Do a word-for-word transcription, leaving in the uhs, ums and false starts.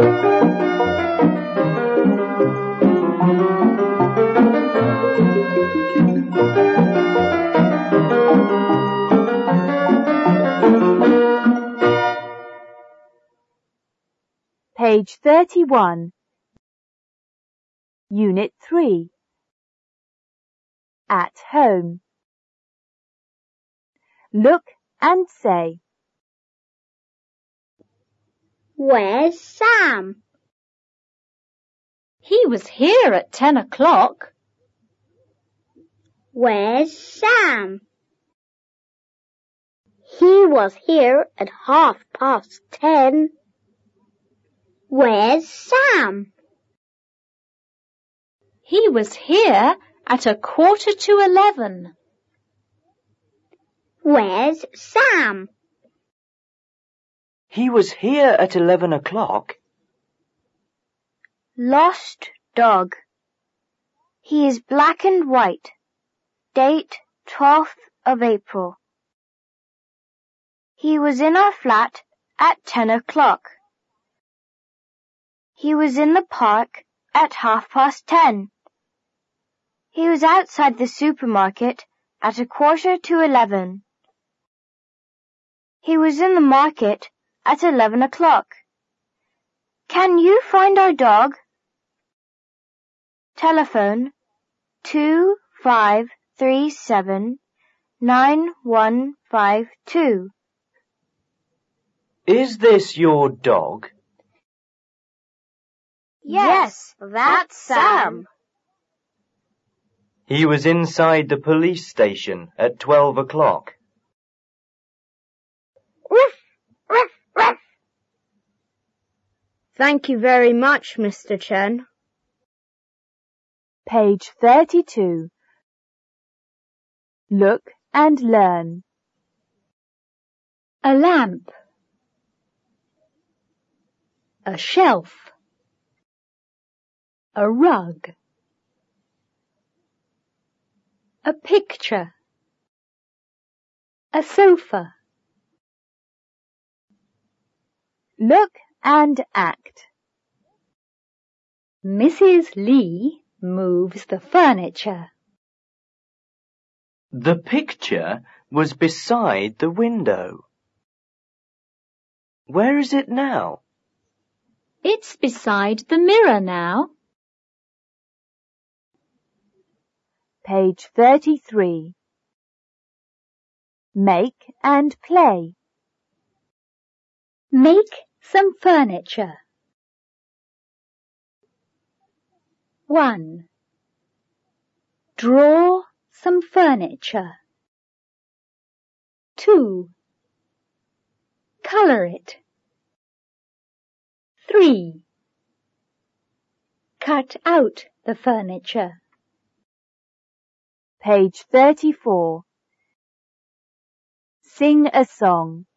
Page thirty-one. Unit three. At home. Look and say. Where's Sam? He was here at ten o'clock. Where's Sam? He was here at half past ten. Where's Sam? He was here at a quarter to eleven. Where's Sam? He was here at eleven o'clock. Lost dog. He is black and white. Date twelfth of April. He was in our flat at ten o'clock. He was in the park at half past ten. He was outside the supermarket at a quarter to eleven. He was in the market at eleven o'clock. Can you find our dog? Telephone two five three seven nine one five two. Is this your dog? Yes, that's Sam. He was inside the police station at twelve o'clock. Ruff, ruff, ruff. Thank you very much, Mister Chen. Page thirty-two. Look and learn. A lamp. A shelf. A rug. A picture. A sofa. Look and act. Missus Lee moves the furniture. The picture was beside the window. Where is it now? It's beside the mirror now. Page thirty-three. Make and play. Make some furniture. One. Draw some furniture. Two. Color it. Three. Cut out the furniture. Page thirty-four. Sing a song.